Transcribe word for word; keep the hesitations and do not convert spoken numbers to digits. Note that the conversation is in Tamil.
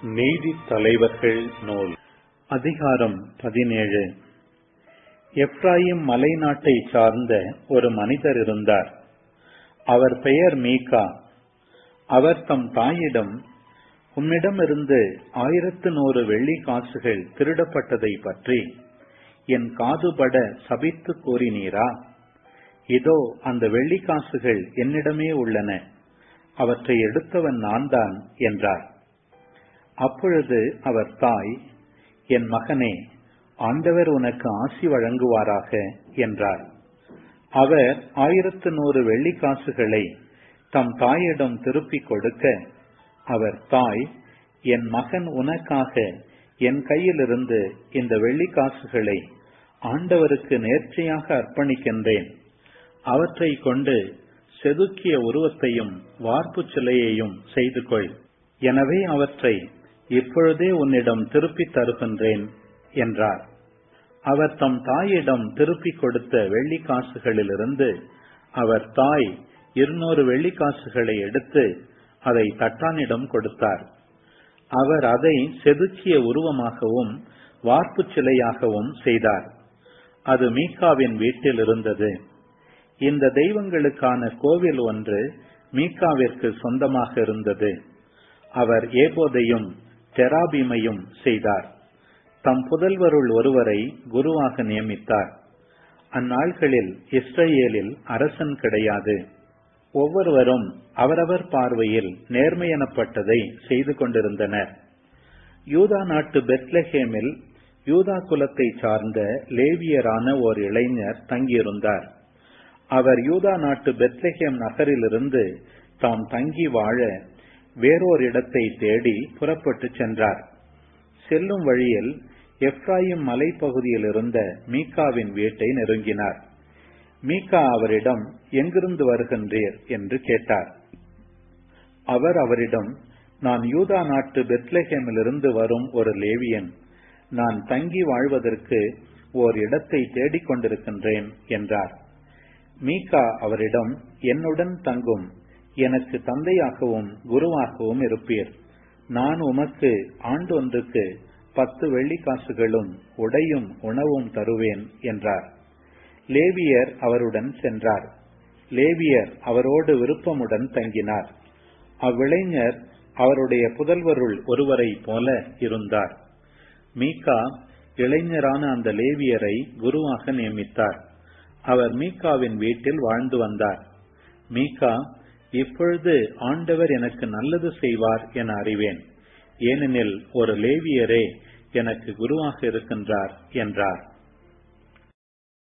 நீதித் தலைவர்கள் நூல் அதிகாரம் பதினேழு. எப்ராயிம் மலை நாட்டைச் சார்ந்த ஒரு மனிதர் இருந்தார். அவர் பெயர் மீகா. அவர் தம் தாயிடம், உம்மிடமிருந்து ஆயிரத்து நூறு வெள்ளி காசுகள் திருடப்பட்டதை பற்றி என் காதுபட சபித்து கூறினீரா? இதோ அந்த வெள்ளி காசுகள் என்னிடமே உள்ளன, அவற்றை எடுத்தவன் நான்தான் என்றார். அப்பொழுது அவர் தாய், என் மகனே, ஆண்டவர் உனக்கு ஆசி வழங்குவாராக என்றார். அவர் ஆயிரத்து நூறு வெள்ளி காசுகளை தம் தாயிடம் திருப்பிக் கொடுக்க, அவர் தாய், என் மகன் உனக்காக என் கையிலிருந்து இந்த வெள்ளி காசுகளை ஆண்டவருக்கு நேர்ச்சையாக அர்ப்பணிக்கின்றேன். அவற்றை கொண்டு செதுக்கிய உருவத்தையும் வார்ப்பு சிலையையும் செய்து கொள். எனவே அவற்றை இப்பொழுதே உன்னிடம் திருப்பித் தருகின்றேன் என்றார். அவர் தம் தாயிடம் திருப்பிக் கொடுத்த வெள்ளி காசுகளிலிருந்து அவர் தாய் இருநூறு வெள்ளி காசுகளை எடுத்து அதை தட்டானிடம் கொடுத்தார். அவர் அதை செதுக்கிய உருவமாகவும் வார்ப்பு சிலையாகவும் செய்தார். அது மீகாவின் வீட்டில் இருந்தது. இந்த தெய்வங்களுக்கான கோவில் ஒன்று மீகாவிற்கு சொந்தமாக இருந்தது. அவர் ஏபோதையும் தெராபீமையும் செய்தார். தம் புதல்வருள் ஒருவரை குருவாக நியமித்தார். அந்நாள்களில் இஸ்ரேலில் அரசன் கிடையாது. ஒவ்வொருவரும் அவரவர் பார்வையில் நேர்மையெனப்பட்டதை செய்து கொண்டிருந்தனர். யூதா நாட்டு பெத்லெஹேமில் யூதா குலத்தை சார்ந்த லேவியரான ஓர் இளைஞர் தங்கியிருந்தார். அவர் யூதா நாட்டு பெத்லெஹேம் நகரிலிருந்து தாம் தங்கி வாழ வேறோர் இடத்தை தேடி புறப்பட்டு சென்றார். செல்லும் வழியில் எப்ராயிம் மலைப்பகுதியில் இருந்த மீகாவின் வீட்டை நெருங்கினார். மீகா அவரிடம், எங்கிருந்து வருகின்றீர் என்று கேட்டார். அவர் அவரிடம், நான் யூதா நாட்டு பெத்லெஹேமிலிருந்து வரும் ஒரு லேவியன். நான் தங்கி வாழ்வதற்கு ஓர் இடத்தை தேடிக் கொண்டிருக்கின்றேன் என்றார். மீகா அவரிடம், என்னுடன் தங்கும், எனக்கு தந்தையாகவும் குருவாகவும் இருப்பீர். நான் உமக்கு ஆண்டொன்றுக்கு பத்து வெள்ளி காசுகளும் உடையும் உணவும் தருவேன் என்றார். லேவியர் அவருடன் சென்றார். லேவியர் அவரோடு விருப்பமுடன் தங்கினார். அவ்விளைஞர் அவருடைய புதல்வருள் ஒருவரை போல இருந்தார். மீகா இளைஞரான அந்த லேவியரை குருவாக நியமித்தார். அவர் மீகாவின் வீட்டில் வாழ்ந்து வந்தார். மீகா, இப்பொழுது ஆண்டவர் எனக்கு நல்லது செய்வார் என அறிவேன், ஏனெனில் ஒரு லேவியரே எனக்கு குருவாக இருக்கின்றார் என்றார்.